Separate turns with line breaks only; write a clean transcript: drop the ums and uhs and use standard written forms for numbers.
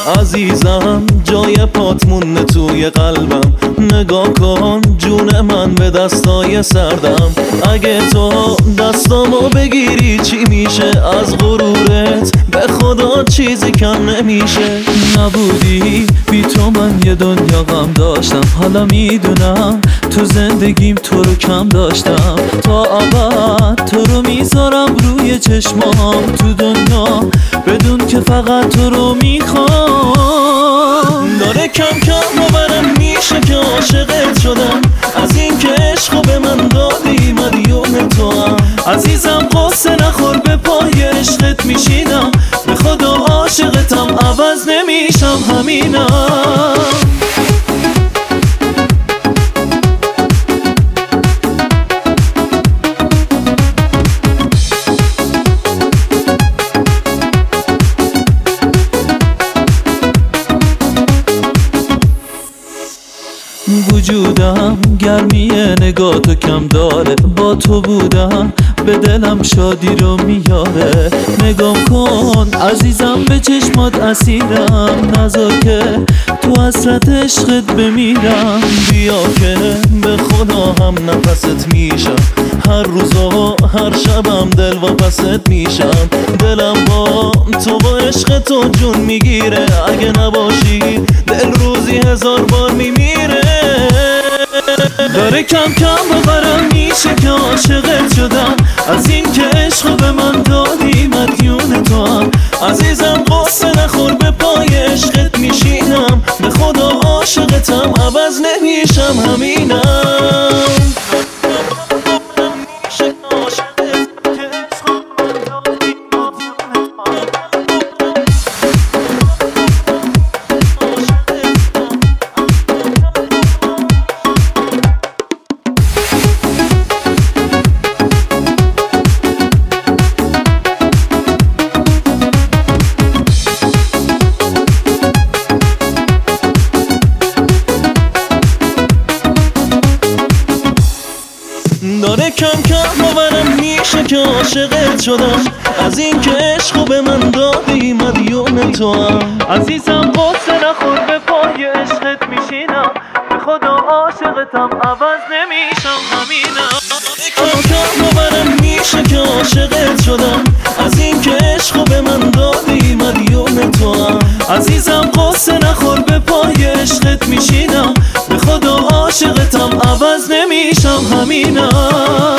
عزیزم جای پات مونده توی قلبم، نگاه کن جون من به دستای سردم. اگه تو دستامو بگیری چی میشه؟ از غرورت به خدا چیزی کم نمیشه.
نبودی بی تو من یه دنیا غم داشتم، حالا میدونم تو زندگیم تو رو کم داشتم. تا ابد تو رو میذارم روی چشمام تو دنیا، بدون که فقط تو رو میخوام.
داره کم کم باورم میشه که عاشقت شدم، از این که عشقو به من دادی مدیون تو هم.
عزیزم قصه نخور به پای عشقت میشینم، به خدا عاشقتم عوض نمیشم همینم. وجودم گرمی نگاه تو کم داره، با تو بودم به دلم شادی رو میاره. نگام کن عزیزم به چشمات اسیرم، نذار که تو حسرت عشقت بمیرم.
بیا که به خدا هم نفست میشم، هر روز و هر شبم دل واپست میشم. دلم با تو با عشق تو جون میگیره، اگه نباشی دل روزی 1000 بار میمیره.
داره کم کم باورم میشه که عاشقت شدم، از این که عشقو به من دادی مدیون تو هم.
عزیزم قصه نخور به پای عشقت میشینم، به خدا عاشقتم عوض نمیشم همینم. داره کم کم باورم میشه که عاشقت شدم، از این که عشقو به من دادی مدیون تو هم.
عزیزم قصه نخور به پای عشقت میشینم، به خدا عاشقتم عوض نمیشم همینم.
کم کم باورم میشه که عاشقت شدم، از این که عشقو به من دادی مدیون تو هم.
عزیزم قصه نخور به پای عشقت میشینم، به خدا عاشقتم عوض نمیشم همینم.